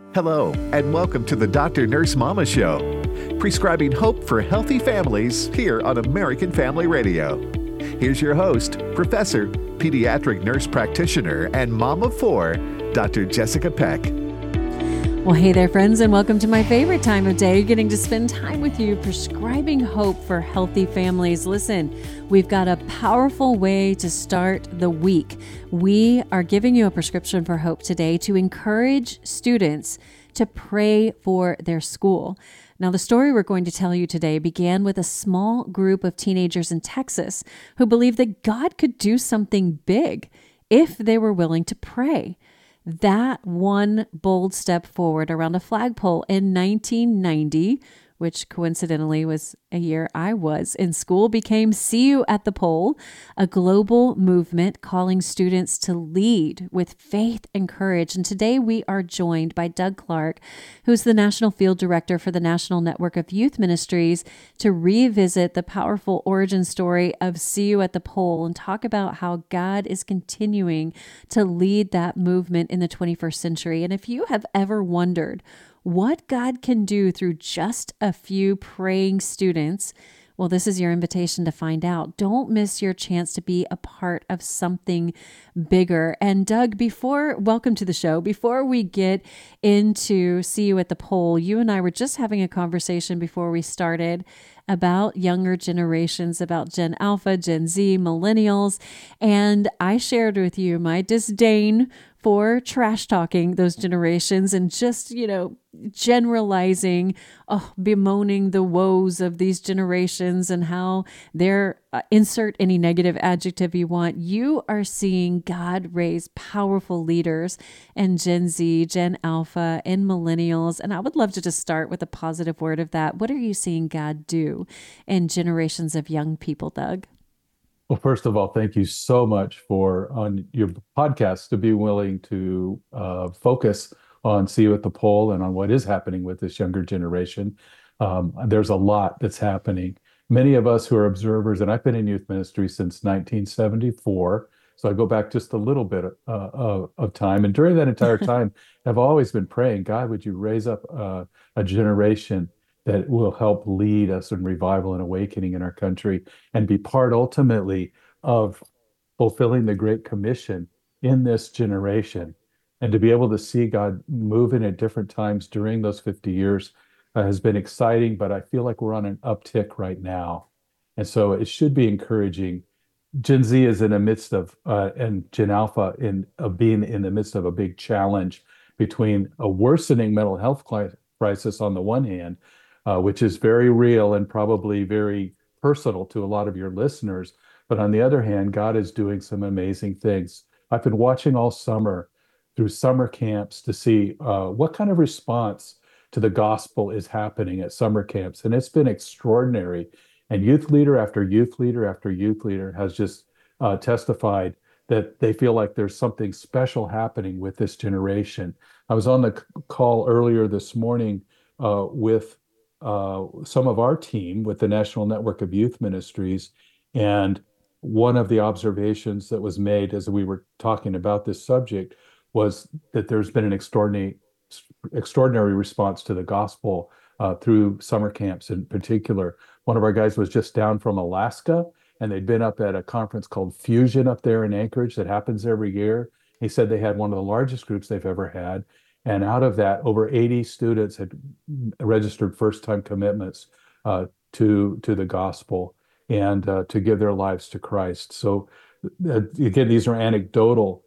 Hello, and welcome to the Dr. Nurse Mama Show, prescribing hope for healthy families here on American Family Radio. Here's your host, Professor, Pediatric Nurse Practitioner, and Mom of Four, Dr. Jessica Peck. Well, hey there, friends, and welcome to my favorite time of day, getting to spend time with you, prescribing hope for healthy families. Listen, we've got a powerful way to start the week. We are giving you a prescription for hope today to encourage students to pray for their school. Now, the story we're going to tell you today began with a small group of teenagers in Texas who believed that God could do something big if they were willing to pray. That one bold step forward around a flagpole in 1990, which coincidentally was a year I was in school, became See You at the Pole, a global movement calling students to lead with faith and courage. And today we are joined by Doug Clark, who's the National Field Director for the National Network of Youth Ministries, to revisit the powerful origin story of See You at the Pole and talk about how God is continuing to lead that movement in the 21st century. And if you have ever wondered what God can do through just a few praying students, well, this is your invitation to find out. Don't miss your chance to be a part of something bigger. And Doug, welcome to the show. Before we get into See You at the Pole, you and I were just having a conversation before we started about younger generations, about Gen Alpha, Gen Z, millennials. And I shared with you my disdain for trash talking those generations and just, generalizing, bemoaning the woes of these generations and how they're, insert any negative adjective you want. You are seeing God raise powerful leaders in Gen Z, Gen Alpha, and millennials. And I would love to just start with a positive word of that. What are you seeing God do in generations of young people, Doug? Well, first of all, thank you so much on your podcast to be willing to focus on See You at the Pole and on what is happening with this younger generation. There's a lot that's happening. Many of us who are observers, and I've been in youth ministry since 1974, so I go back just a little bit of time. And during that entire time, I've always been praying, God, would you raise up a generation that will help lead us in revival and awakening in our country and be part ultimately of fulfilling the Great Commission in this generation. And to be able to see God moving at different times during those 50 years has been exciting, but I feel like we're on an uptick right now. And so it should be encouraging. Gen Z is in the midst of, and Gen Alpha being in the midst of a big challenge between a worsening mental health crisis on the one hand, which is very real and probably very personal to a lot of your listeners. But on the other hand, God is doing some amazing things. I've been watching all summer through summer camps to see what kind of response to the gospel is happening at summer camps. And it's been extraordinary. And youth leader after youth leader after youth leader has just testified that they feel like there's something special happening with this generation. I was on the call earlier this morning with some of our team with the National Network of Youth Ministries. And one of the observations that was made as we were talking about this subject was that there's been an extraordinary response to the gospel through summer camps in particular. One of our guys was just down from Alaska, and they'd been up at a conference called Fusion up there in Anchorage that happens every year. He said they had one of the largest groups they've ever had. And out of that, over 80 students had registered first-time commitments to the gospel and to give their lives to Christ. So again, these are anecdotal,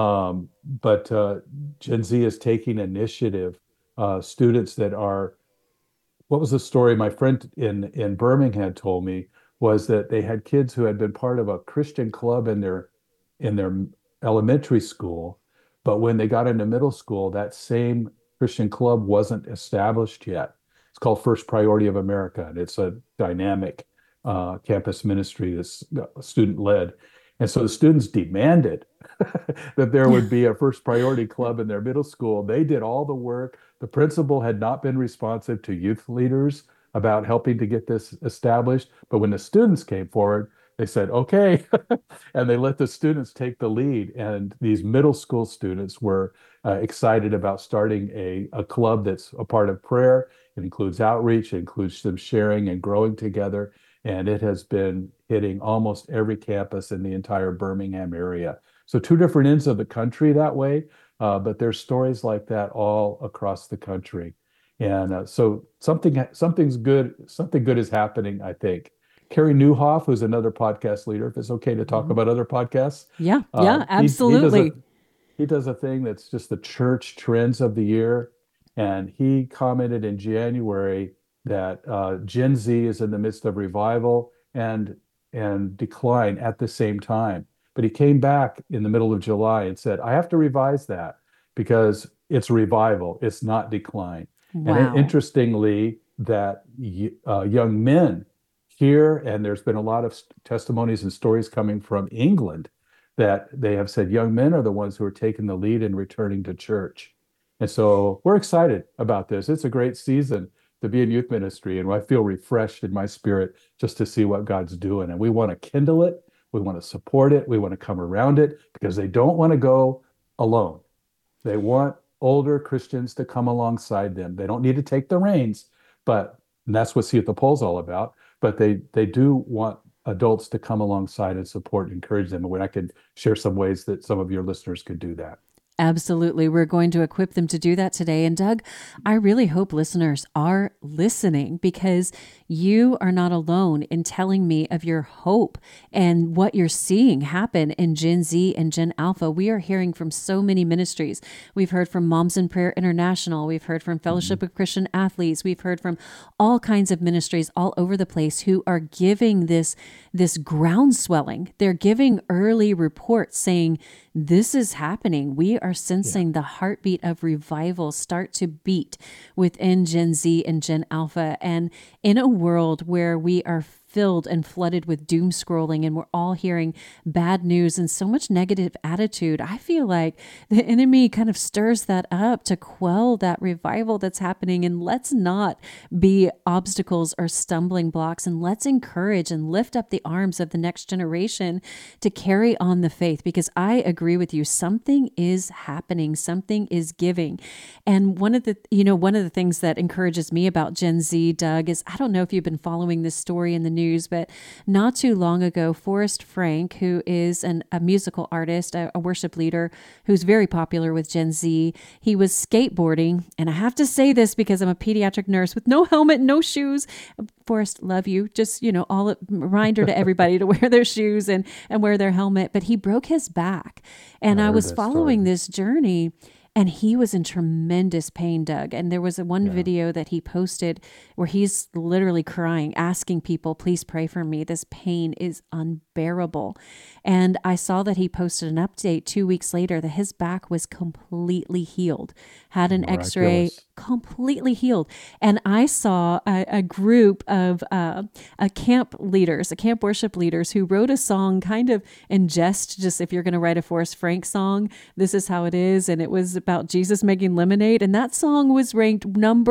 but Gen Z is taking initiative. Students that are, what was the story my friend in Birmingham told me was that they had kids who had been part of a Christian club in their elementary school, but when they got into middle school, that same Christian club wasn't established yet. It's called First Priority of America, and it's a dynamic campus ministry that's student-led. And so the students demanded that there would be a First Priority club in their middle school. They did all the work. The principal had not been responsive to youth leaders about helping to get this established. But when the students came forward, they said, okay. And they let the students take the lead. And these middle school students were excited about starting a club that's a part of prayer. It includes outreach, it includes them sharing and growing together. And it has been hitting almost every campus in the entire Birmingham area. So two different ends of the country that way, but there's stories like that all across the country. And so something good is happening, I think. Carey Nieuwhof, who's another podcast leader, if it's okay to talk Mhm. about other podcasts, Yeah, uh, yeah, he absolutely. he does a thing that's just the church trends of the year, and he commented in January that Gen Z is in the midst of revival and decline at the same time. But he came back in the middle of July and said, "I have to revise that because it's revival, it's not decline." And Wow. interestingly, that young men here, and there's been a lot of testimonies and stories coming from England that they have said young men are the ones who are taking the lead in returning to church. And so we're excited about this. It's a great season to be in youth ministry, and I feel refreshed in my spirit just to see what God's doing. And we want to kindle it, we want to support it, we want to come around it because they don't want to go alone. They want older Christians to come alongside them. They don't need to take the reins, but and that's what See at the Poll's all about. But they do want adults to come alongside and support and encourage them. And when I could share some ways that some of your listeners could do that. Absolutely. We're going to equip them to do that today. And Doug, I really hope listeners are listening because you are not alone in telling me of your hope and what you're seeing happen in Gen Z and Gen Alpha. We are hearing from so many ministries. We've heard from Moms in Prayer International. We've heard from Fellowship of Christian Athletes. We've heard from all kinds of ministries all over the place who are giving this ground swelling. They're giving early reports saying, this is happening. We are Yeah. sensing the heartbeat of revival start to beat within Gen Z and Gen Alpha. And in a world where we are filled and flooded with doom scrolling and we're all hearing bad news and so much negative attitude, I feel like the enemy kind of stirs that up to quell that revival that's happening. And let's not be obstacles or stumbling blocks, and let's encourage and lift up the arms of the next generation to carry on the faith, because I agree with you. Something is happening, something is giving. And one of the things that encourages me about Gen Z, Doug, is I don't know if you've been following this story in the news, but not too long ago, Forrest Frank, who is a musical artist, a worship leader who's very popular with Gen Z, he was skateboarding. And I have to say this because I'm a pediatric nurse with no helmet, no shoes. Forrest, love you. Just, all reminder to everybody to wear their shoes and wear their helmet. But he broke his back. And I I heard was that story. following this journey. And he was in tremendous pain, Doug. And there was one Yeah. video that he posted where he's literally crying, asking people, please pray for me. This pain is unbearable. And I saw that he posted an update 2 weeks later that his back was completely healed, had an x-ray, Miraculous. completely healed. And I saw a group of a camp worship leaders who wrote a song kind of in jest, just if you're going to write a Forrest Frank song, this is how it is. And it was about Jesus making lemonade. And that song was ranked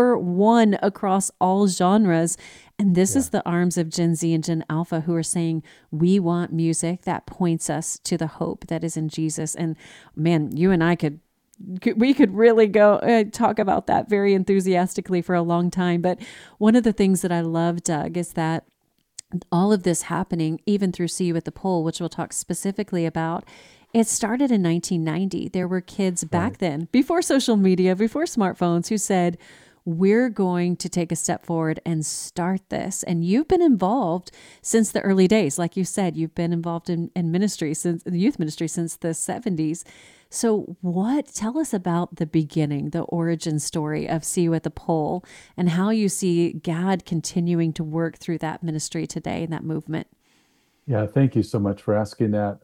#1 across all genres. And this Yeah. is the arms of Gen Z and Gen Alpha who are saying, we want music that points us to the hope that is in Jesus. And man, you and I we could really go talk about that very enthusiastically for a long time. But one of the things that I love, Doug, is that all of this happening, even through See You at the Pole, which we'll talk specifically about, it started in 1990. There were kids Right. back then, before social media, before smartphones, who said, we're going to take a step forward and start this. And you've been involved since the early days. Like you said, you've been involved in ministry, since the youth ministry, since the 70s. So tell us about the beginning, the origin story of See You at the Pole, and how you see God continuing to work through that ministry today and that movement. Yeah. Thank you so much for asking that.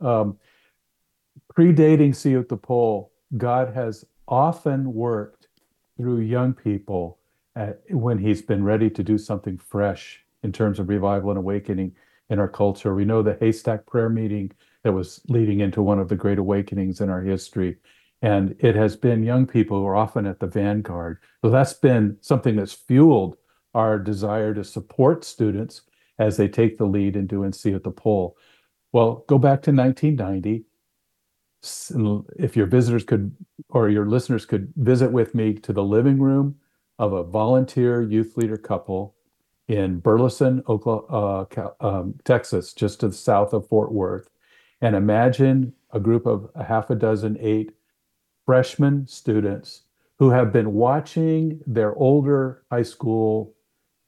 Predating See You at the Pole, God has often worked through young people when he's been ready to do something fresh in terms of revival and awakening in our culture. We know the Haystack prayer meeting that was leading into one of the great awakenings in our history. And it has been young people who are often at the vanguard. So that's been something that's fueled our desire to support students as they take the lead in doing See at the Pole. Well, go back to 1990. If your visitors could, or your listeners could visit with me to the living room of a volunteer youth leader couple in Burleson, Texas, just to the south of Fort Worth, and imagine a group of a half a dozen, 8 freshman students who have been watching their older high school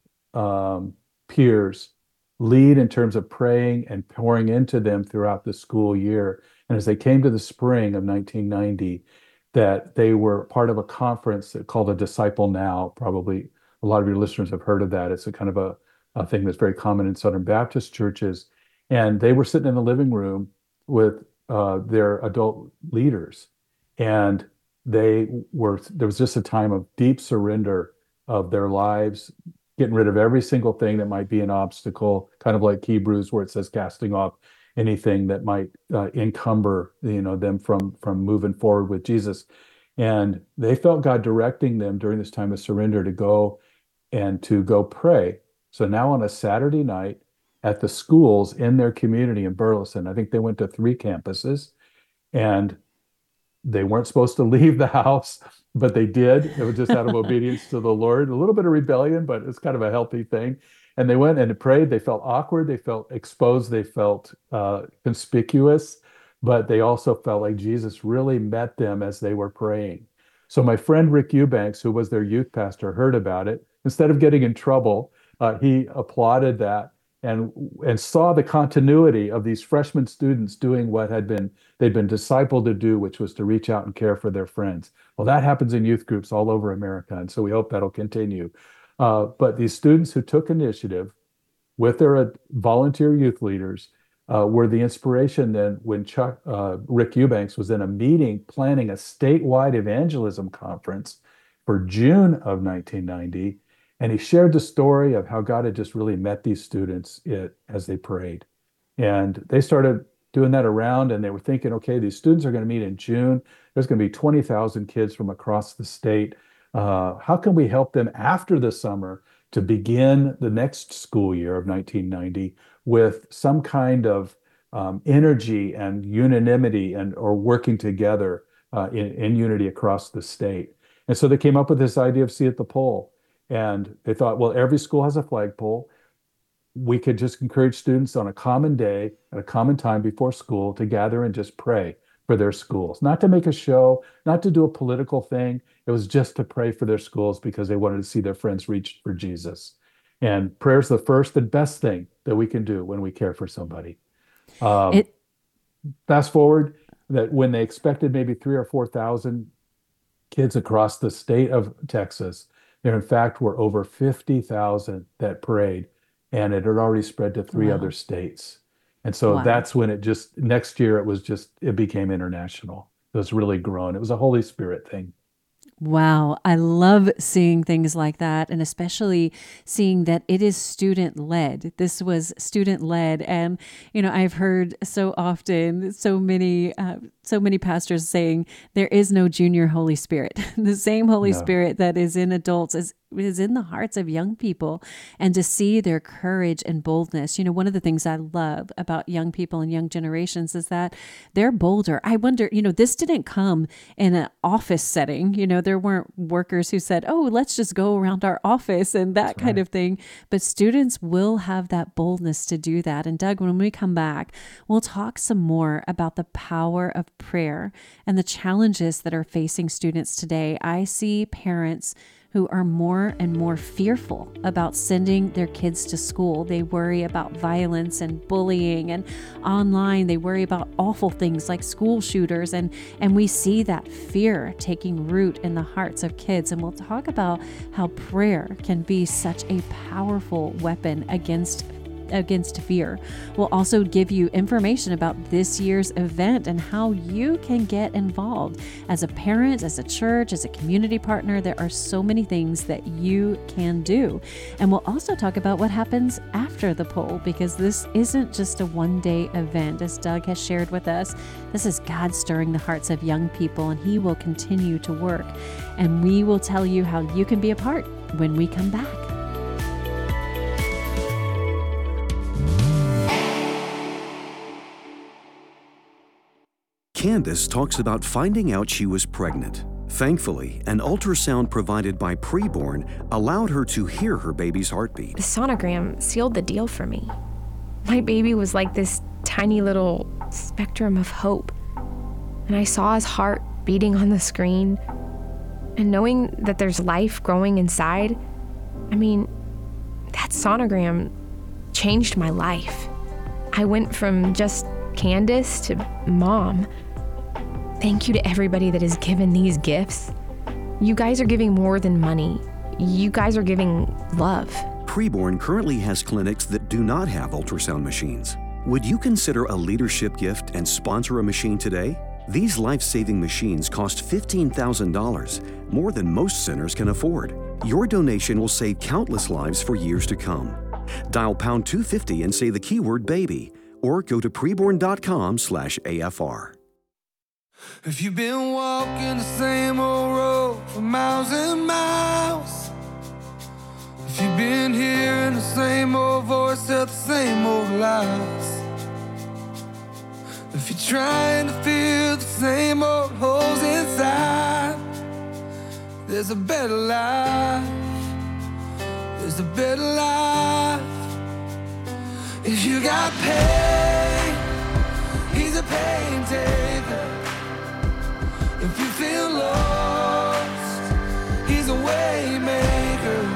peers lead in terms of praying and pouring into them throughout the school year. And as they came to the spring of 1990, that they were part of a conference called a Disciple Now. Probably a lot of your listeners have heard of that. It's a kind of a thing that's very common in Southern Baptist churches. And they were sitting in the living room with their adult leaders. And there was just a time of deep surrender of their lives, getting rid of every single thing that might be an obstacle, kind of like Hebrews, where it says casting off anything that might encumber, them from moving forward with Jesus. And they felt God directing them during this time of surrender to go pray. So now on a Saturday night at the schools in their community in Burleson, I think they went to 3 campuses, and they weren't supposed to leave the house, but they did. It was just out of obedience to the Lord, a little bit of rebellion, but it's kind of a healthy thing. And they went and prayed. They felt awkward. They felt exposed. They felt conspicuous, but they also felt like Jesus really met them as they were praying. So my friend Rick Eubanks, who was their youth pastor, heard about it. Instead of getting in trouble, he applauded that and saw the continuity of these freshman students doing what they'd been discipled to do, which was to reach out and care for their friends. Well, that happens in youth groups all over America, and so we hope that'll continue. But these students who took initiative with their volunteer youth leaders were the inspiration then when Rick Eubanks was in a meeting planning a statewide evangelism conference for June of 1990. And he shared the story of how God had just really met these students as they prayed. And they started doing that around, and they were thinking, okay, these students are going to meet in June. There's going to be 20,000 kids from across the state. How can we help them after the summer to begin the next school year of 1990 with some kind of energy and unanimity or working together in unity across the state? And so they came up with this idea of See at the Pole. And they thought, well, every school has a flagpole. We could just encourage students on a common day at a common time before school to gather and just pray for their schools, not to make a show, not to do a political thing. It was just to pray for their schools because they wanted to see their friends reach for Jesus. And prayer is the first and best thing that we can do when we care for somebody. Fast forward that when they expected maybe 3,000 or 4,000 kids across the state of Texas, there in fact were over 50,000 that prayed, and it had already spread to 3 other states. And so that's when next year it became international. It was really grown. It was a Holy Spirit thing. Wow. I love seeing things like that, and especially seeing that it is student-led. This was student-led. And, I've heard so often, so many pastors saying there is no junior Holy Spirit. The same Holy Spirit that is in adults is in the hearts of young people, and to see their courage and boldness. One of the things I love about young people and young generations is that they're bolder. I wonder, this didn't come in an office setting. There weren't workers who said, oh, let's just go around our office and that kind of thing. But students will have that boldness to do that. And Doug, when we come back, we'll talk some more about the power of prayer and the challenges that are facing students today. I see parents who are more and more fearful about sending their kids to school. They worry about violence and bullying, and online they worry about awful things like school shooters, and we see that fear taking root in the hearts of kids. And we'll talk about how prayer can be such a powerful weapon against fear. We'll also give you information about this year's event and how you can get involved as a parent, as a church, as a community partner. There are so many things that you can do. And we'll also talk about what happens after the pole, because this isn't just a one-day event. As Doug has shared with us, this is God stirring the hearts of young people, and He will continue to work. And we will tell you how you can be a part when we come back. Candace talks about finding out she was pregnant. Thankfully, an ultrasound provided by Preborn allowed her to hear her baby's heartbeat. The sonogram sealed the deal for me. My baby was like this tiny little spectrum of hope. And I saw his heart beating on the screen. And knowing that there's life growing inside, that sonogram changed my life. I went from just Candace to mom. Thank you to everybody that has given these gifts. You guys are giving more than money. You guys are giving love. Preborn currently has clinics that do not have ultrasound machines. Would you consider a leadership gift and sponsor a machine today? These life-saving machines cost $15,000, more than most centers can afford. Your donation will save countless lives for years to come. Dial pound 250 and say the keyword baby, or go to preborn.com/AFR. If you've been walking the same old road for miles and miles, if you've been hearing the same old voice tell the same old lies, if you're trying to fill the same old holes inside, there's a better life, there's a better life. If you got pain, he's a pain taker. If you feel lost, he's a way maker.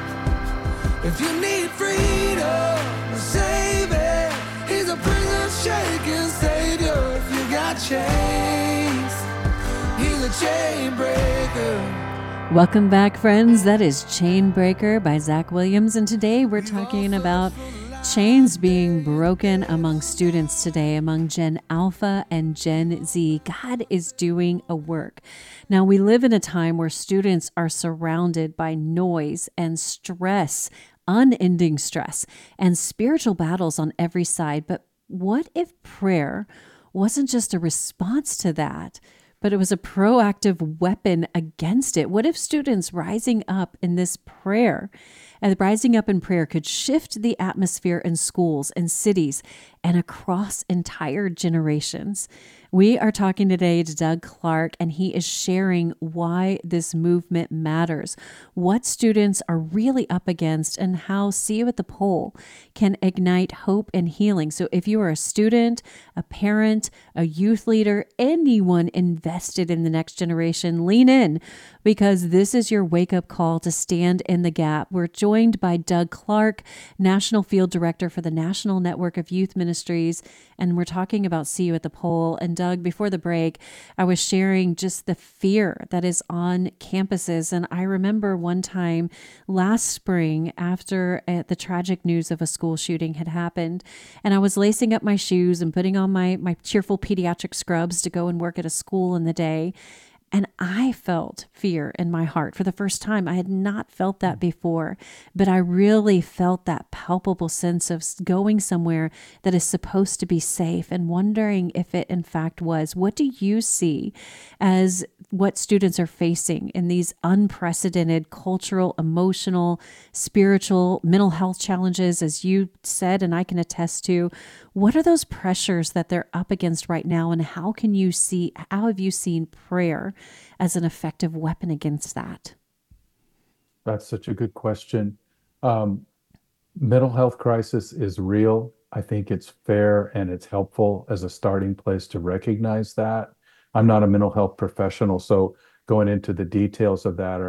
If you need freedom, a savior, he's a prison shaking savior. If you got chains, he's a chain breaker. Welcome back, friends. That is Chainbreaker by Zach Williams, and today we're talking about chains being broken among students today, among Gen Alpha and Gen Z. God is doing a work. Now, we live in a time where students are surrounded by noise and stress, unending stress, and spiritual battles on every side. But what if prayer wasn't just a response to that, but it was a proactive weapon against it? What if students rising up in this prayer and rising up in prayer could shift the atmosphere in schools and cities and across entire generations? We are talking today to Doug Clark, and he is sharing why this movement matters, what students are really up against, and how See You at the Pole can ignite hope and healing. So if you are a student, a parent, a youth leader, anyone invested in the next generation, lean in, because this is your wake-up call to stand in the gap. We're joined by Doug Clark, National Field Director for the National Network of Youth Ministries, and we're talking about See You at the Pole. And Doug, before the break, I was sharing just the fear that is on campuses. And I remember one time last spring after the tragic news of a school shooting had happened, and I was lacing up my shoes and putting on my cheerful pediatric scrubs to go and work at a school in the day. And I felt fear in my heart for the first time. I had not felt that before, but I really felt that palpable sense of going somewhere that is supposed to be safe and wondering if it in fact was. What do you see as what students are facing in these unprecedented cultural, emotional, spiritual, mental health challenges, as you said, and I can attest to? What are those pressures that they're up against right now, and how have you seen prayer as an effective weapon against that? That's such a good question. Mental health crisis is real. I think it's fair and it's helpful as a starting place to recognize that. I'm not a mental health professional, so going into the details of that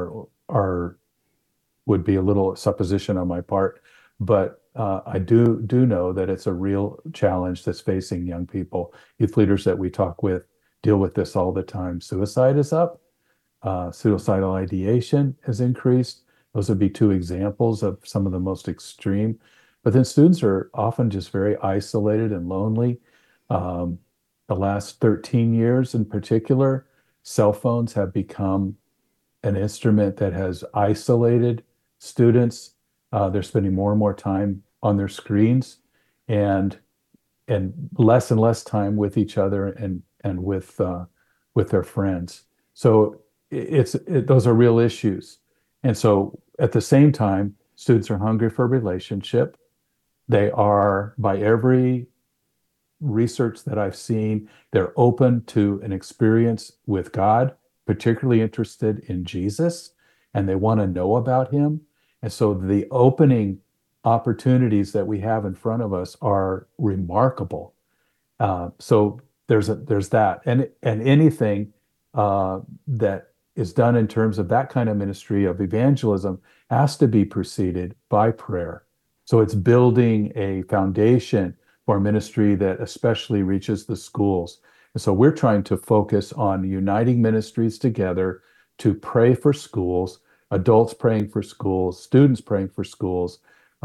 would be a little supposition on my part. But I do know that it's a real challenge that's facing young people. Youth leaders that we talk with deal with this all the time. Suicide is up. Suicidal ideation has increased. Those would be two examples of some of the most extreme. But then students are often just very isolated and lonely. The last 13 years in particular, cell phones have become an instrument that has isolated students. They're spending more and more time on their screens and less time with each other and with their friends. So those are real issues. And so at the same time, students are hungry for relationship. They are, by every research that I've seen, they're open to an experience with God, particularly interested in Jesus, and they want to know about him. And so the opening opportunities that we have in front of us are remarkable. So there's that, and anything that is done in terms of that kind of ministry of evangelism has to be preceded by prayer. So it's building a foundation for ministry that especially reaches the schools. And so we're trying to focus on uniting ministries together to pray for schools, adults praying for schools, students praying for schools,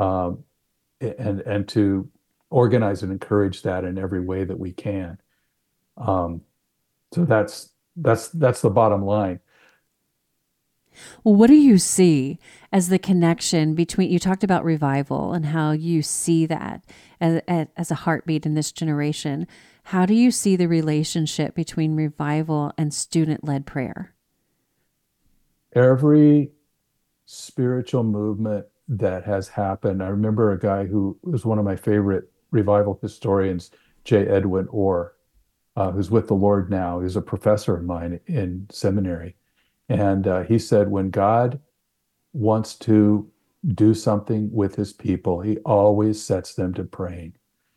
and to organize and encourage that in every way that we can. So that's the bottom line. Well, what do you see as the connection between, you talked about revival and how you see that as a heartbeat in this generation. How do you see the relationship between revival and student-led prayer? Every spiritual movement that has happened, I remember a guy who was one of my favorite revival historians, J. Edwin Orr, who's with the Lord now. He's a professor of mine in seminary. And he said, when God wants to do something with his people, he always sets them to praying.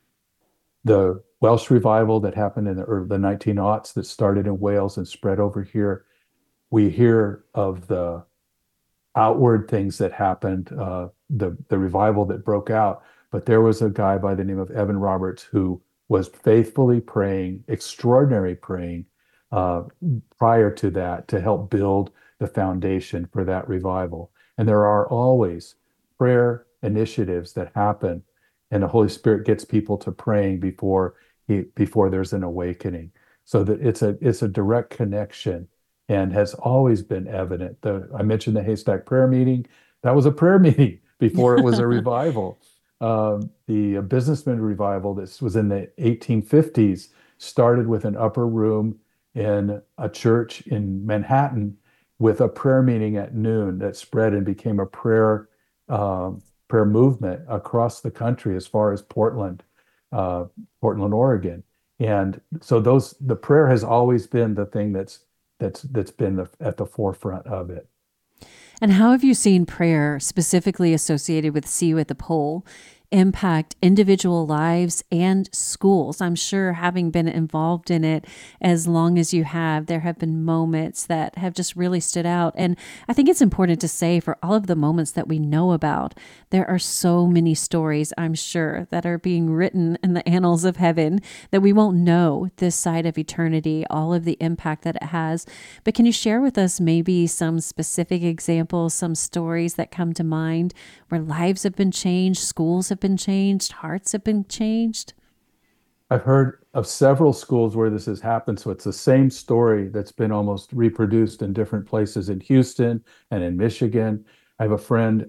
The Welsh revival that happened in the 1900s that started in Wales and spread over here, we hear of the outward things that happened, the revival that broke out. But there was a guy by the name of Evan Roberts who was faithfully praying, extraordinary praying, prior to that to help build the foundation for that revival. And there are always prayer initiatives that happen, and the Holy Spirit gets people to praying before there's an awakening. So that it's a direct connection and has always been evident. I mentioned the Haystack prayer meeting. That was a prayer meeting before it was a revival. The businessman revival that was in the 1850s started with an upper room in a church in Manhattan with a prayer meeting at noon that spread and became a prayer movement across the country as far as Portland, Oregon. And so the prayer has always been the thing that's been at the forefront of it. And how have you seen prayer specifically associated with See You at the Pole impact individual lives and schools? I'm sure, having been involved in it as long as you have, there have been moments that have just really stood out. And I think it's important to say, for all of the moments that we know about, there are so many stories, I'm sure, that are being written in the annals of heaven that we won't know this side of eternity, all of the impact that it has. But can you share with us maybe some specific examples, some stories that come to mind where lives have been changed, schools have been changed, hearts have been changed? I've heard of several schools where this has happened. So it's the same story that's been almost reproduced in different places in Houston and in Michigan. I have a friend,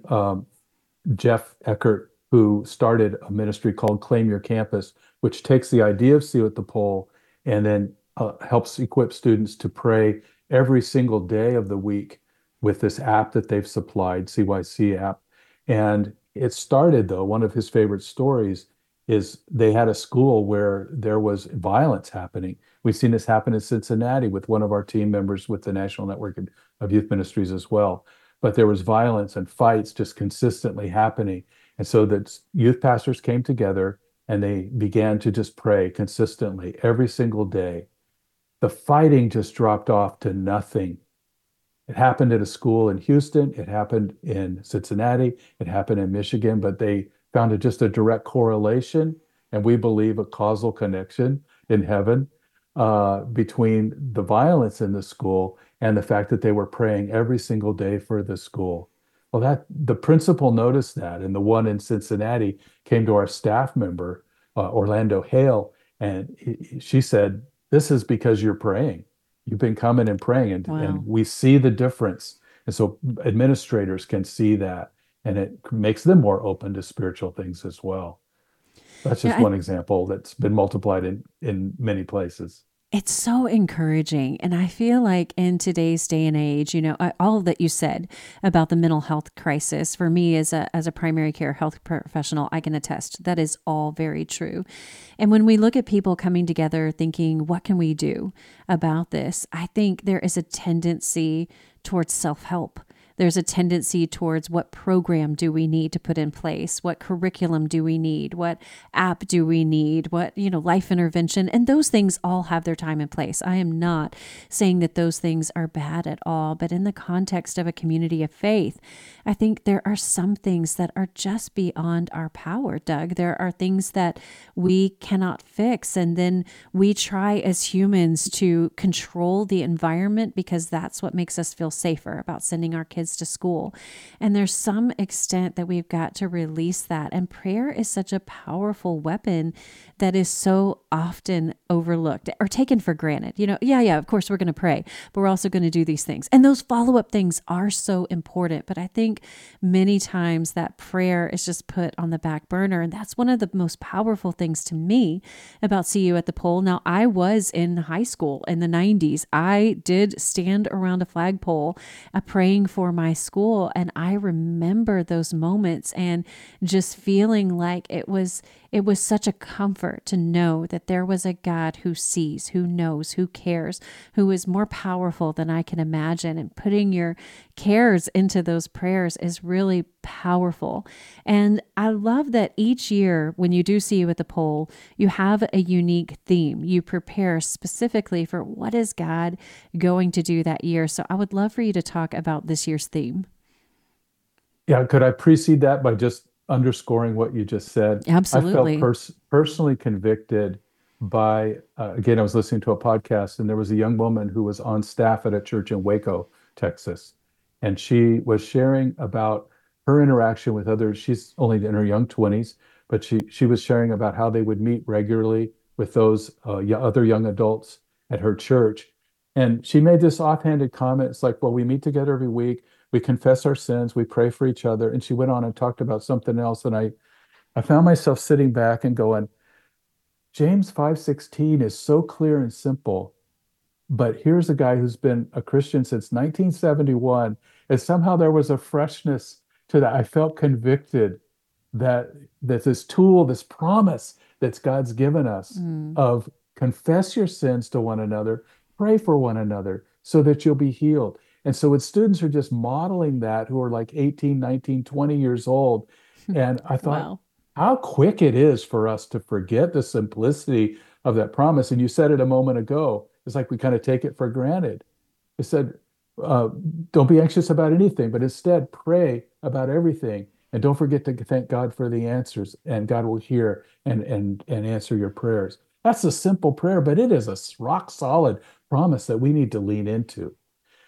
Jeff Eckert, who started a ministry called Claim Your Campus, which takes the idea of See You at the Pole and then helps equip students to pray every single day of the week with this app that they've supplied, CYC app. And it started, though, one of his favorite stories is they had a school where there was violence happening. We've seen this happen in Cincinnati with one of our team members with the National Network of Youth Ministries as well. But there was violence and fights just consistently happening. And so that youth pastors came together and they began to just pray consistently every single day. The fighting just dropped off to nothing. It happened at a school in Houston. It happened in Cincinnati. It happened in Michigan, but they found just a direct correlation, and we believe a causal connection in heaven between the violence in the school and the fact that they were praying every single day for the school. Well, the principal noticed that, and the one in Cincinnati came to our staff member, Orlando Hale, and she said, "This is because you're praying. You've been coming and praying, and, Wow. and we see the difference." And so administrators can see that, and it makes them more open to spiritual things as well. That's just one example that's been multiplied in many places. It's so encouraging. And I feel like in today's day and age, all that you said about the mental health crisis, for me as a primary care health professional, I can attest that is all very true. And when we look at people coming together thinking, what can we do about this? I think there is a tendency towards self-help. There's a tendency towards what program do we need to put in place? What curriculum do we need? What app do we need? What, life intervention? And those things all have their time and place. I am not saying that those things are bad at all, but in the context of a community of faith, I think there are some things that are just beyond our power, Doug. There are things that we cannot fix. And then we try as humans to control the environment because that's what makes us feel safer about sending our kids to school. And there's some extent that we've got to release that. And prayer is such a powerful weapon that is so often overlooked or taken for granted. Of course we're going to pray, but we're also going to do these things. And those follow-up things are so important. But I think many times that prayer is just put on the back burner. And that's one of the most powerful things to me about See You at the Pole. Now, I was in high school in the 90s. I did stand around a flagpole praying for my school. And I remember those moments and just feeling like it was such a comfort to know that there was a God who sees, who knows, who cares, who is more powerful than I can imagine. And putting your cares into those prayers is really powerful. And I love that each year when you do See You at the Pole, you have a unique theme. You prepare specifically for what is God going to do that year. So I would love for you to talk about this year's theme. Yeah, could I precede that by just underscoring what you just said? Absolutely. I felt personally convicted by, again, I was listening to a podcast, and there was a young woman who was on staff at a church in Waco, Texas. And she was sharing about her interaction with others. She's only in her young 20s, but she was sharing about how they would meet regularly with those other young adults at her church. And she made this offhanded comment. It's like, well, we meet together every week. We confess our sins. We pray for each other. And she went on and talked about something else. And I found myself sitting back and going, James 5:16 is so clear and simple. But here's a guy who's been a Christian since 1971. And somehow there was a freshness to that. I felt convicted that this tool, this promise that God's given us of confess your sins to one another, pray for one another so that you'll be healed. And so when students are just modeling that, who are like 18, 19, 20 years old, and I thought, wow, how quick it is for us to forget the simplicity of that promise. And you said it a moment ago, it's like we kind of take it for granted. It said, don't be anxious about anything, but instead pray about everything. And don't forget to thank God for the answers, and God will hear and answer your prayers. That's a simple prayer, but it is a rock solid promise that we need to lean into.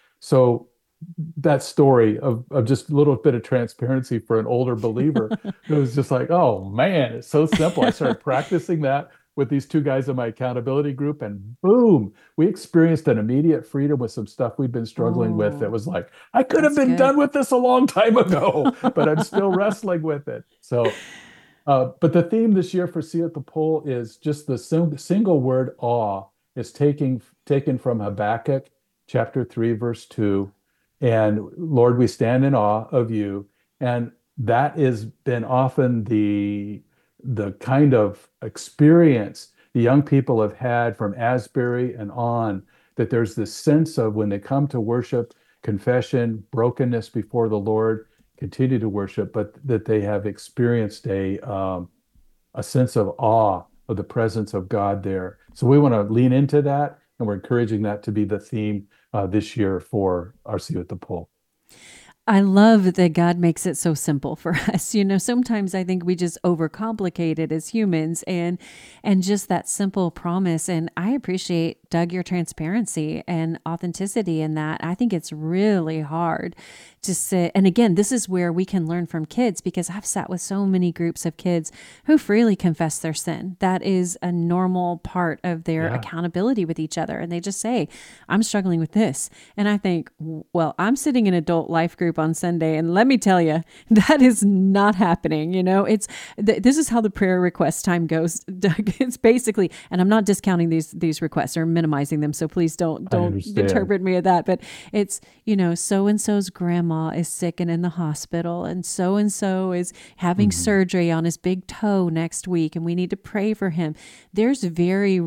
So that story of just a little bit of transparency for an older believer, it was just like, oh man, it's so simple. I started practicing that with these two guys in my accountability group, and boom, we experienced an immediate freedom with some stuff we'd been struggling with. That was like, I could have been done with this a long time ago, but I'm still wrestling with it. So, but the theme this year for See at the Pole is just the single word awe. Is taken from Habakkuk chapter 3, verse 2. And Lord, we stand in awe of you. And that has been often the kind of experience the young people have had from Asbury and on, that there's this sense of when they come to worship, confession, brokenness before the Lord, continue to worship, but that they have experienced a sense of awe of the presence of God there. So we want to lean into that, and we're encouraging that to be the theme this year for our See You at the Pole. I love that God makes it so simple for us. Sometimes I think we just overcomplicate it as humans, and just that simple promise. And I appreciate, Doug, your transparency and authenticity in that. I think it's really hard to sit. And again, this is where we can learn from kids, because I've sat with so many groups of kids who freely confess their sin. That is a normal part of their accountability with each other. And they just say, I'm struggling with this. And I think, well, I'm sitting in adult life group on Sunday, and let me tell you, that is not happening. It's this is how the prayer request time goes, Doug. It's basically, and I'm not discounting these requests. There are minimizing them, so please don't understand. interpret me as that. But it's, so-and-so's grandma is sick and in the hospital, and so is having surgery on his big toe next week, and we need to pray for him. I've very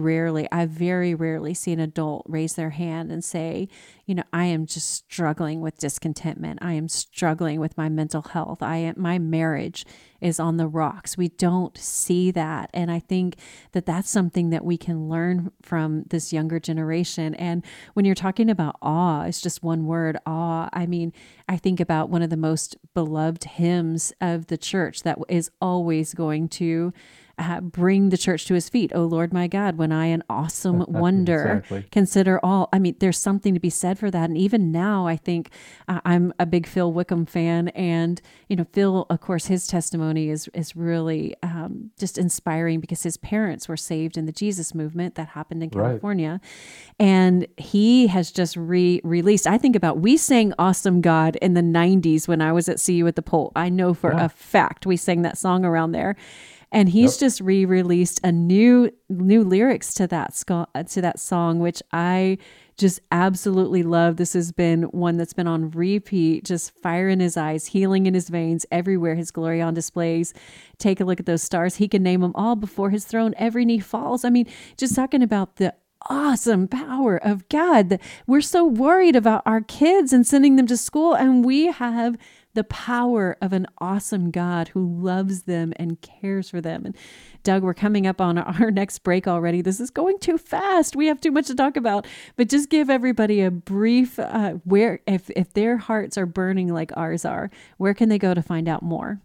rarely seen an adult raise their hand and say, I am just struggling with discontentment. I am struggling with my mental health. My marriage is on the rocks. We don't see that. And I think that that's something that we can learn from this younger generation. And when you're talking about awe, it's just one word, awe. I mean, I think about one of the most beloved hymns of the church that is always going to bring the church to his feet. Oh Lord, my God, when I an awesome wonder, consider all. I mean, there's something to be said for that. And even now, I think I'm a big Phil Wickham fan, and Phil, of course, his testimony is really just inspiring because his parents were saved in the Jesus movement that happened in California, and he has just released. I think about, we sang "Awesome God" in the '90s when I was at See You at the Pole. I know for a fact we sang that song around there. And he's just re-released a new lyrics to that song, which I just absolutely love. This has been one that's been on repeat, just fire in his eyes, healing in his veins, everywhere his glory on displays. Take a look at those stars. He can name them all. Before his throne, every knee falls. I mean, just talking about the awesome power of God. We're so worried about our kids and sending them to school, and we have the power of an awesome God who loves them and cares for them. And Doug, we're coming up on our next break already. This is going too fast. We have too much to talk about, but just give everybody a brief, where, if their hearts are burning like ours are, where can they go to find out more?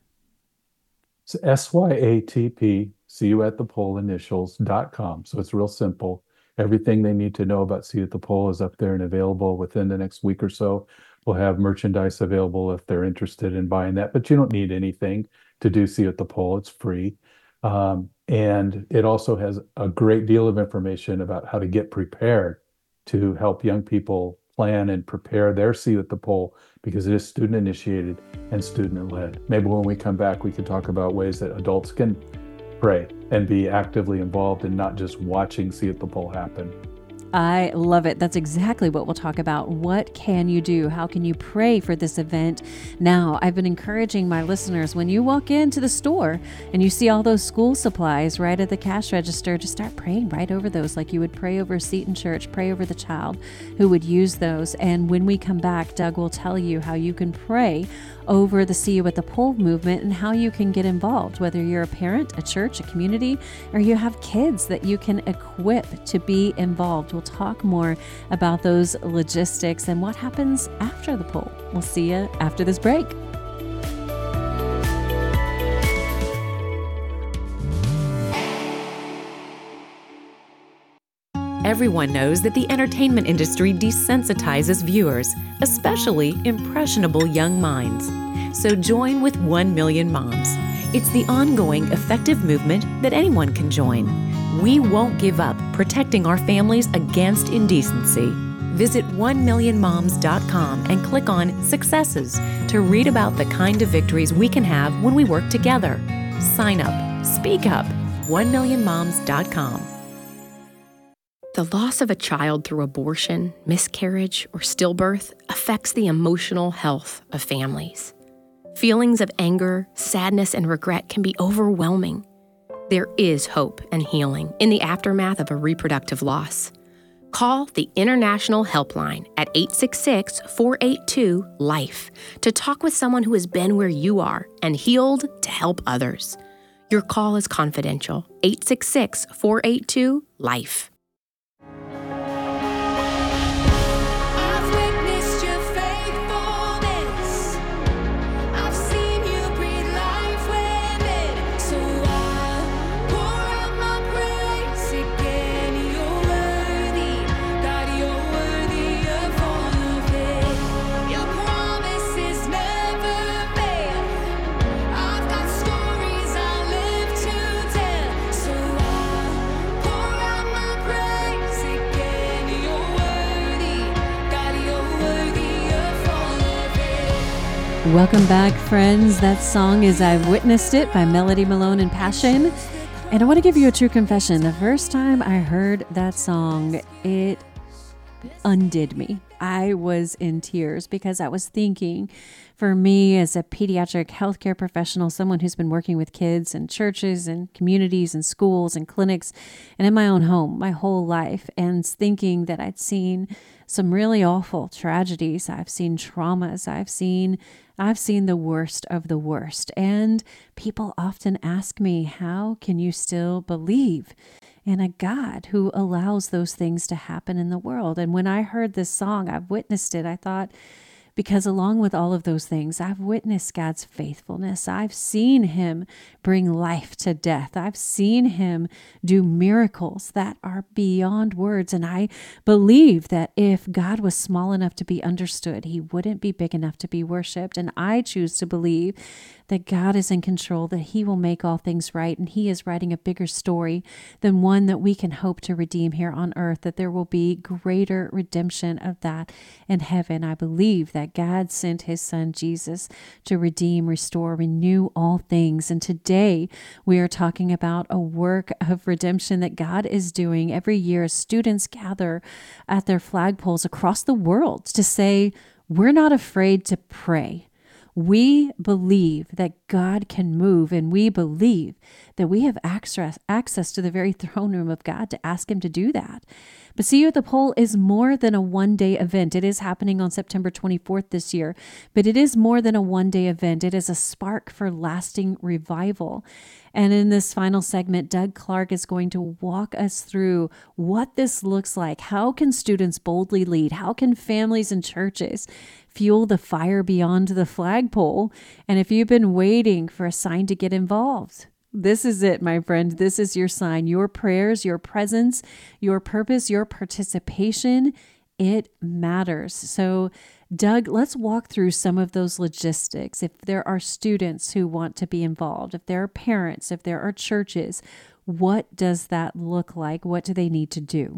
It's SYATP, See You at the Pole initials.com. So it's real simple. Everything they need to know about See You at the Pole is up there and available within the next week or so. We'll have merchandise available if they're interested in buying that, but you don't need anything to do See You at the Pole. It's free. And it also has a great deal of information about how to get prepared to help young people plan and prepare their See You at the Pole, because it is student initiated and student led. Maybe when we come back, we can talk about ways that adults can pray and be actively involved and not just watching See You at the Pole happen. I love it. That's exactly what we'll talk about. What can you do? How can you pray for this event? Now, I've been encouraging my listeners, when you walk into the store and you see all those school supplies right at the cash register, to start praying right over those, like you would pray over a seat in church, pray over the child who would use those. And when we come back, Doug will tell you how you can pray over the See You at the Pole movement and how you can get involved, whether you're a parent, a church, a community, or you have kids that you can equip to be involved. We'll talk more about those logistics and what happens after the pole. We'll see you after this break. Everyone knows that the entertainment industry desensitizes viewers, especially impressionable young minds. So join with 1 Million Moms. It's the ongoing, effective movement that anyone can join. We won't give up protecting our families against indecency. Visit 1millionmoms.com and click on Successes to read about the kind of victories we can have when we work together. Sign up. Speak up. 1millionmoms.com. The loss of a child through abortion, miscarriage, or stillbirth affects the emotional health of families. Feelings of anger, sadness, and regret can be overwhelming. There is hope and healing in the aftermath of a reproductive loss. Call the International Helpline at 866-482-LIFE to talk with someone who has been where you are and healed to help others. Your call is confidential. 866-482-LIFE. Welcome back, friends. That song is I've Witnessed It by Melody Malone and Passion. And I want to give you a true confession. The first time I heard that song, it undid me. I was in tears because I was thinking, for me as a pediatric healthcare professional, someone who's been working with kids in churches and communities and schools and clinics and in my own home my whole life, and thinking that I'd seen some really awful tragedies. I've seen traumas. I've seen the worst of the worst. And people often ask me, how can you still believe in a God who allows those things to happen in the world? And when I heard this song, I've witnessed it, I thought, because along with all of those things, I've witnessed God's faithfulness. I've seen him bring life to death. I've seen him do miracles that are beyond words. And I believe that if God was small enough to be understood, he wouldn't be big enough to be worshiped. And I choose to believe that God is in control, that he will make all things right, and he is writing a bigger story than one that we can hope to redeem here on earth, that there will be greater redemption of that in heaven. I believe that God sent his son Jesus to redeem, restore, renew all things. And today we are talking about a work of redemption that God is doing every year as students gather at their flagpoles across the world to say, we're not afraid to pray. We believe that God can move, and we believe that we have access to the very throne room of God to ask him to do that. But See You at the Pole is more than a one-day event. It is happening on September 24th this year, but it is more than a one-day event. It is a spark for lasting revival. And in this final segment, Doug Clark is going to walk us through what this looks like. How can students boldly lead? How can families and churches fuel the fire beyond the flagpole? And if you've been waiting for a sign to get involved, this is it, my friend. This is your sign. Your prayers, your presence, your purpose, your participation, it matters. So, Doug, let's walk through some of those logistics. If there are students who want to be involved, if there are parents, if there are churches, what does that look like? What do they need to do?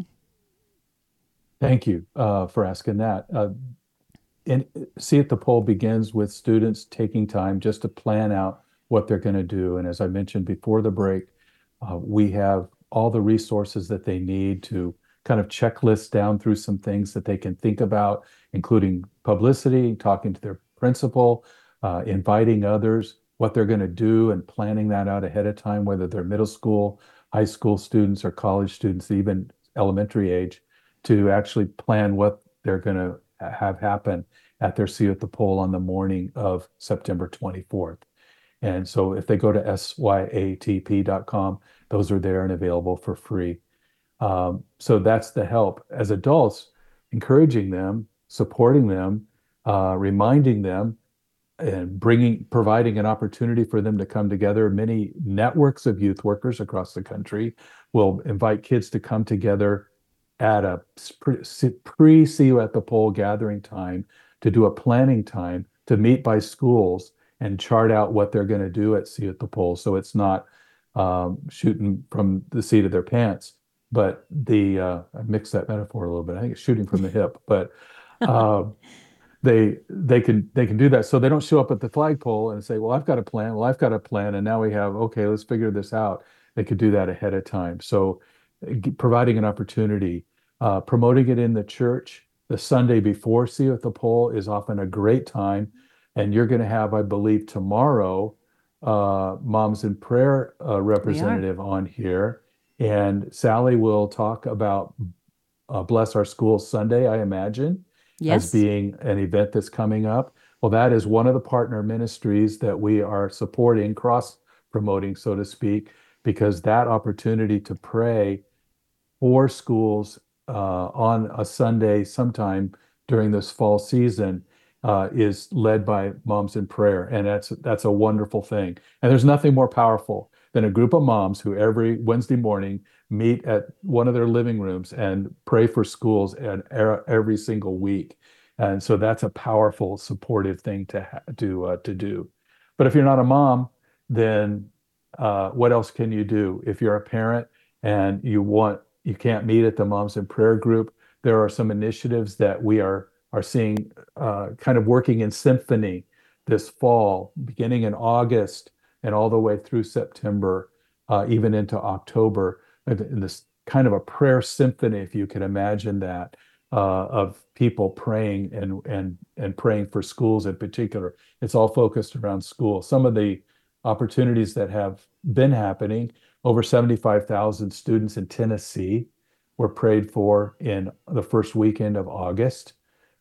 Thank you for asking that. And See at the Pole begins with students taking time just to plan out what they're going to do. And as I mentioned before the break, we have all the resources that they need to kind of checklist down through some things that they can think about, including publicity, talking to their principal, inviting others, what they're going to do, and planning that out ahead of time, whether they're middle school, high school students, or college students, even elementary age, to actually plan what they're going to have happen at their See You at the Pole on the morning of September 24th. And so if they go to syatp.com, those are there and available for free. So that's the help. As adults, encouraging them, supporting them, reminding them, and providing an opportunity for them to come together. Many networks of youth workers across the country will invite kids to come together at a pre-See You at the Pole gathering time, to do a planning time, to meet by schools and chart out what they're going to do at See You at the Pole. So it's not shooting from the seat of their pants, but I mixed that metaphor a little bit. I think it's shooting from the hip, but they can do that. So they don't show up at the flagpole and say, well, I've got a plan. Well, I've got a plan. And now we have, okay, let's figure this out. They could do that ahead of time. So providing an opportunity, promoting it in the church the Sunday before See You at the Pole is often a great time. And you're going to have, I believe, tomorrow, Moms in Prayer representative on here. And Sally will talk about Bless Our Schools Sunday, I imagine, as being an event that's coming up. Well, that is one of the partner ministries that we are supporting, cross-promoting, so to speak, because that opportunity to pray for schools on a Sunday sometime during this fall season is led by Moms in Prayer. And that's a wonderful thing. And there's nothing more powerful than a group of moms who every Wednesday morning meet at one of their living rooms and pray for schools every single week. And so that's a powerful, supportive thing to do. But if you're not a mom, then what else can you do? If you're a parent and you can't meet at the Moms in Prayer group, there are some initiatives that we are seeing kind of working in symphony this fall, beginning in August and all the way through September, even into October, in this kind of a prayer symphony, if you can imagine that, of people praying and praying for schools in particular. It's all focused around school. Some of the opportunities that have been happening, over 75,000 students in Tennessee were prayed for in the first weekend of August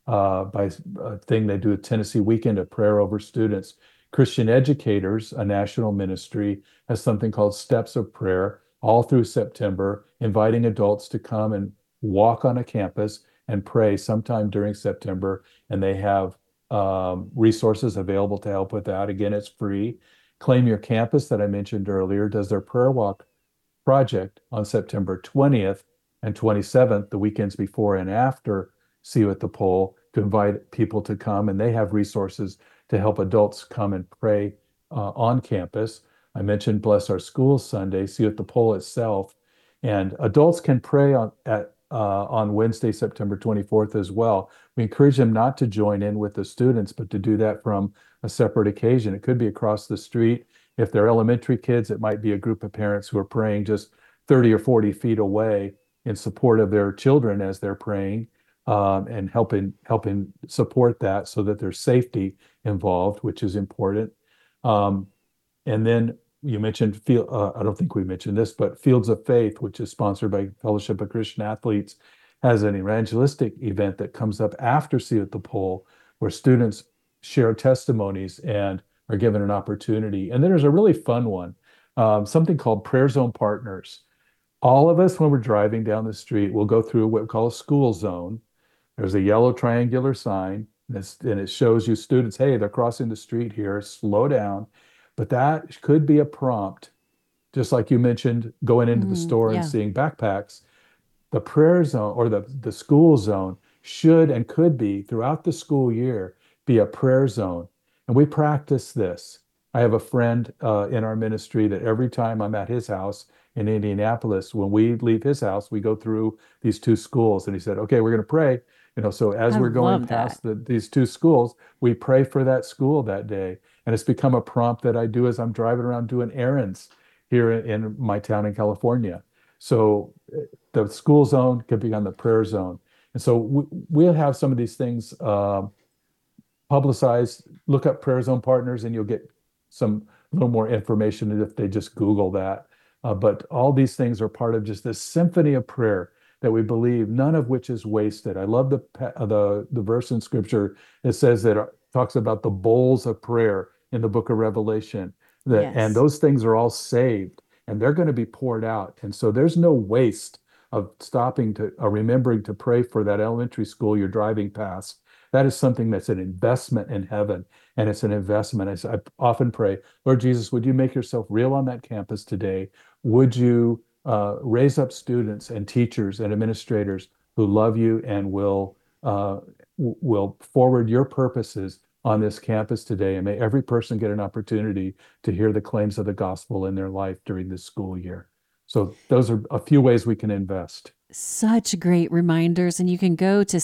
by a thing they do, a Tennessee Weekend of Prayer Over Students. Christian Educators, a national ministry, has something called Steps of Prayer all through September, inviting adults to come and walk on a campus and pray sometime during September. And they have resources available to help with that. Again, it's free. Claim Your Campus, that I mentioned earlier, does their prayer walk project on September 20th and 27th, the weekends before and after See You at the Pole, to invite people to come. And they have resources to help adults come and pray on campus. I mentioned Bless Our Schools Sunday, See You at the Pole itself. And adults can pray on Wednesday, September 24th as well. We encourage them not to join in with the students, but to do that from a separate occasion. It could be across the street. If they're elementary kids, it might be a group of parents who are praying just 30 or 40 feet away in support of their children as they're praying, and helping support that so that there's safety involved, which is important. And then you mentioned, I don't think we mentioned this, but Fields of Faith, which is sponsored by Fellowship of Christian Athletes, has an evangelistic event that comes up after See You at the Pole, where students share testimonies and are given an opportunity. And then there's a really fun one, something called Prayer Zone Partners. All of us, when we're driving down the street, will go through what we call a school zone. There's a yellow triangular sign, and it shows you students, hey, they're crossing the street here, slow down. But that could be a prompt, just like you mentioned, going into the store and seeing backpacks. The prayer zone, or the school zone, should and could be, throughout the school year, be a prayer zone. And we practice this. I have a friend in our ministry that every time I'm at his house in Indianapolis, when we leave his house, we go through these two schools. And he said, okay, we're going to pray. So as we're going past these two schools, we pray for that school that day. And it's become a prompt that I do as I'm driving around doing errands here in my town in California. So the school zone could become the prayer zone. And so we'll have some of these things publicized. Look up Prayer Zone Partners and you'll get a little more information if they just Google that. But all these things are part of just this symphony of prayer that we believe, none of which is wasted. I love the verse in Scripture that says that talks about the bowls of prayer in the book of Revelation, and those things are all saved and they're going to be poured out. And so there's no waste of stopping to remembering to pray for that elementary school you're driving past. That is something that's an investment in heaven, and it's an investment. I often pray, Lord Jesus, would you make yourself real on that campus today? Would you raise up students and teachers and administrators who love you and will forward your purposes on this campus today, and may every person get an opportunity to hear the claims of the gospel in their life during this school year. So those are a few ways we can invest. Such great reminders. And you can go to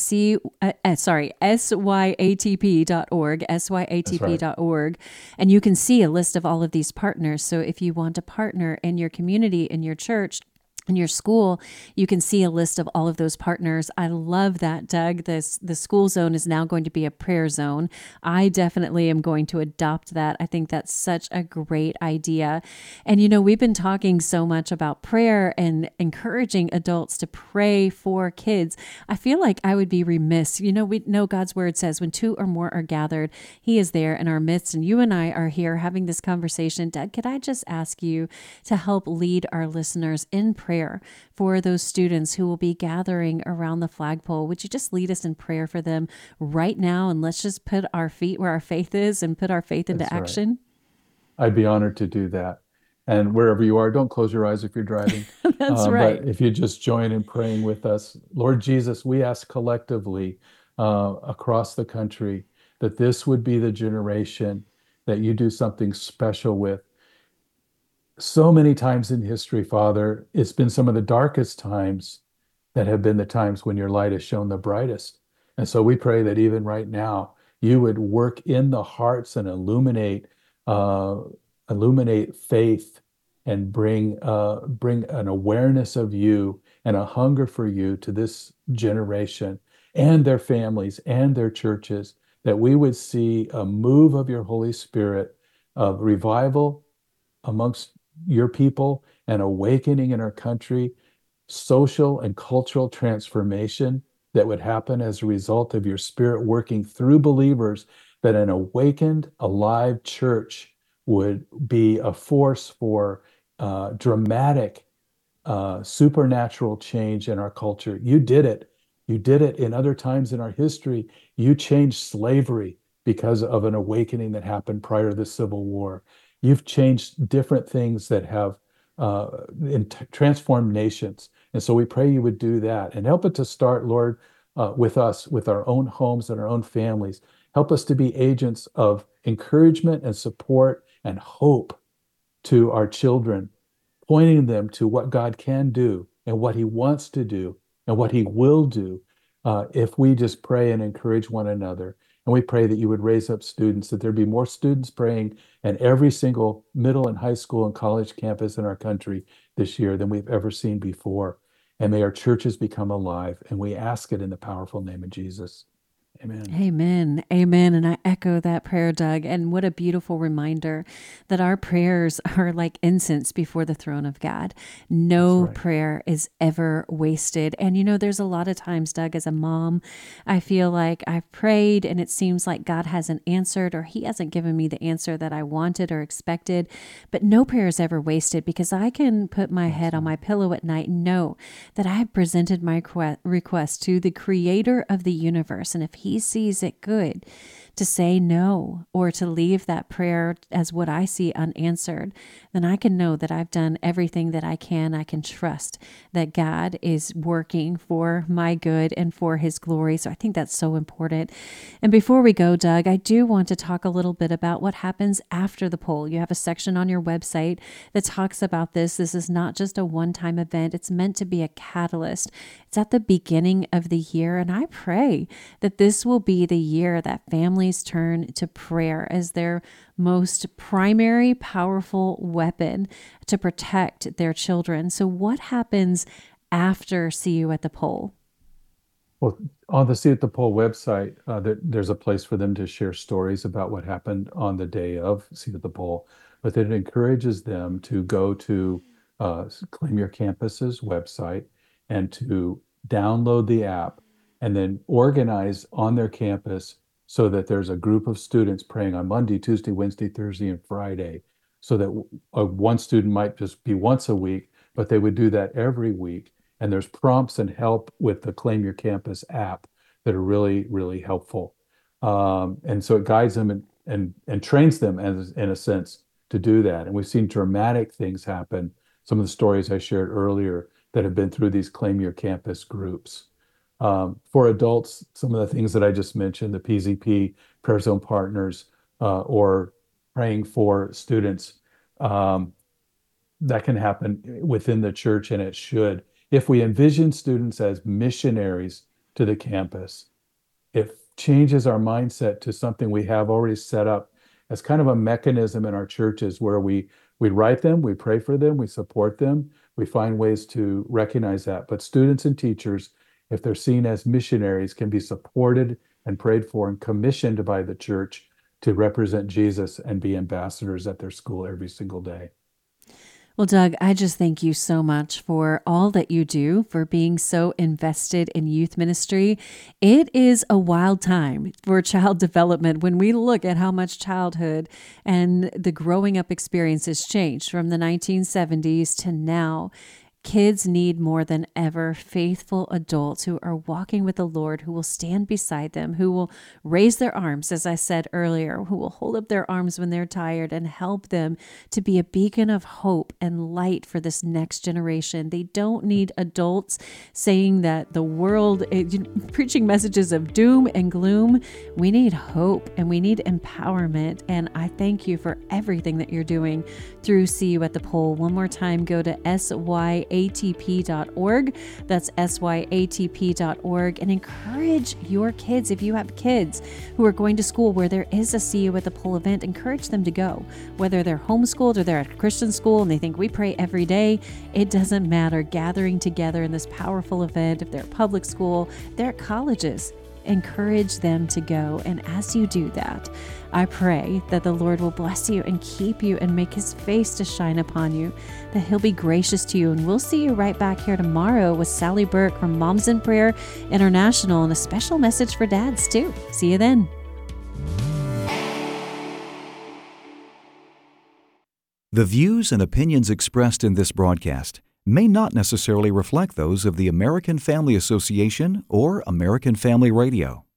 syatp.org, syatp.org, and you can see a list of all of these partners. So if you want to partner in your community, in your church, in your school, you can see a list of all of those partners. I love that, Doug. The school zone is now going to be a prayer zone. I definitely am going to adopt that. I think that's such a great idea. And, we've been talking so much about prayer and encouraging adults to pray for kids. I feel like I would be remiss. We know God's word says when two or more are gathered, he is there in our midst. And you and I are here having this conversation. Doug, could I just ask you to help lead our listeners in prayer for those students who will be gathering around the flagpole? Would you just lead us in prayer for them right now? And let's just put our feet where our faith is and put our faith into action. Right. I'd be honored to do that. And wherever you are, don't close your eyes if you're driving. That's right. But if you just join in praying with us, Lord Jesus, we ask collectively across the country that this would be the generation that you do something special with. So many times in history, Father, it's been some of the darkest times that have been the times when your light has shone the brightest. And so we pray that even right now, you would work in the hearts and illuminate faith and bring an awareness of you and a hunger for you to this generation and their families and their churches, that we would see a move of your Holy Spirit of revival amongst your people and awakening in our country, social and cultural transformation that would happen as a result of your Spirit working through believers, that an awakened, alive church would be a force for dramatic, supernatural change in our culture. You did it. You did it in other times in our history. You changed slavery because of an awakening that happened prior to the Civil War. You've changed different things that have transformed nations. And so we pray you would do that and help it to start, Lord, with us, with our own homes and our own families. Help us to be agents of encouragement and support and hope to our children, pointing them to what God can do and what he wants to do and what he will do if we just pray and encourage one another. And we pray that you would raise up students, that there be more students praying in every single middle and high school and college campus in our country this year than we've ever seen before. And may our churches become alive. And we ask it in the powerful name of Jesus. Amen. Amen. Amen. And I echo that prayer, Doug. And what a beautiful reminder that our prayers are like incense before the throne of God. No prayer is ever wasted. And you know, there's a lot of times, Doug, as a mom, I feel like I've prayed and it seems like God hasn't answered, or he hasn't given me the answer that I wanted or expected. But no prayer is ever wasted, because I can put my head on my pillow at night and know that I have presented my request to the creator of the universe. And if he sees it good to say no or to leave that prayer as what I see unanswered, then I can know that I've done everything that I can. I can trust that God is working for my good and for his glory. So I think that's so important. And before we go, Doug, I do want to talk a little bit about what happens after the poll. You have a section on your website that talks about this. This is not just a one-time event. It's meant to be a catalyst. It's at the beginning of the year. And I pray that this will be the year that families turn to prayer as their most primary, powerful weapon to protect their children. So what happens after See You at the Poll? Well, on the See You at the Poll website, there's a place for them to share stories about what happened on the day of See You at the Poll, but then it encourages them to go to Claim Your Campus's website and to download the app and then organize on their campus so that there's a group of students praying on Monday, Tuesday, Wednesday, Thursday, and Friday, so that one student might just be once a week, but they would do that every week. And there's prompts and help with the Claim Your Campus app that are really, really helpful. And so it guides them and trains them, in a sense, to do that. And we've seen dramatic things happen. Some of the stories I shared earlier that have been through these Claim Your Campus groups. For adults, some of the things that I just mentioned, the PZP, Prayer Zone Partners, or praying for students, that can happen within the church, and it should. If we envision students as missionaries to the campus, it changes our mindset to something we have already set up as kind of a mechanism in our churches where we write them, we pray for them, we support them, we find ways to recognize that. But students and teachers, if they're seen as missionaries, can be supported and prayed for and commissioned by the church to represent Jesus and be ambassadors at their school every single day. Well, Doug, I just thank you so much for all that you do, for being so invested in youth ministry. It is a wild time for child development when we look at how much childhood and the growing up experience has changed from the 1970s to now. Kids need more than ever faithful adults who are walking with the Lord, who will stand beside them, who will raise their arms, as I said earlier, who will hold up their arms when they're tired and help them to be a beacon of hope and light for this next generation. They don't need adults saying that the world, preaching messages of doom and gloom. We need hope and we need empowerment. And I thank you for everything that you're doing through See You at the Poll. One more time, go to SYATTE.org syatp.org. That's syatp.org. And encourage your kids, if you have kids who are going to school where there is a See You at the Pole event, encourage them to go. Whether they're homeschooled or they're at a Christian school and they think we pray every day, it doesn't matter. Gathering together in this powerful event, if they're at public school, they're at colleges, encourage them to go. And as you do that, I pray that the Lord will bless you and keep you and make his face to shine upon you, that he'll be gracious to you. And we'll see you right back here tomorrow with Sally Burke from Moms in Prayer International, and a special message for dads too. See you then. The views and opinions expressed in this broadcast may not necessarily reflect those of the American Family Association or American Family Radio.